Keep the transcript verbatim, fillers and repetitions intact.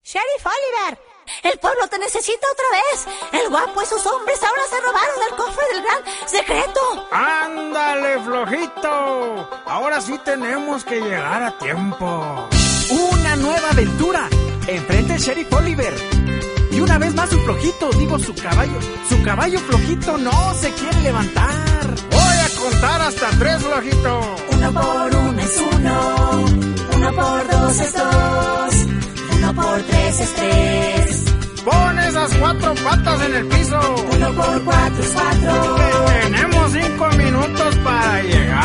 Sheriff Oliver, el pueblo te necesita otra vez. El guapo y sus hombres ahora se robaron el cofre del gran secreto. ¡Ándale, flojito! Ahora sí tenemos que llegar a tiempo. ¡Una nueva aventura! Enfrente el Sheriff Oliver. Y una vez más su flojito, digo su caballo. Su caballo flojito no se quiere levantar. Voy a contar hasta tres, flojito. Uno por uno es uno. Uno por dos es dos. Uno por tres es tres. Pon esas cuatro patas en el piso. Uno por cuatro es cuatro. Tenemos cinco minutos para llegar.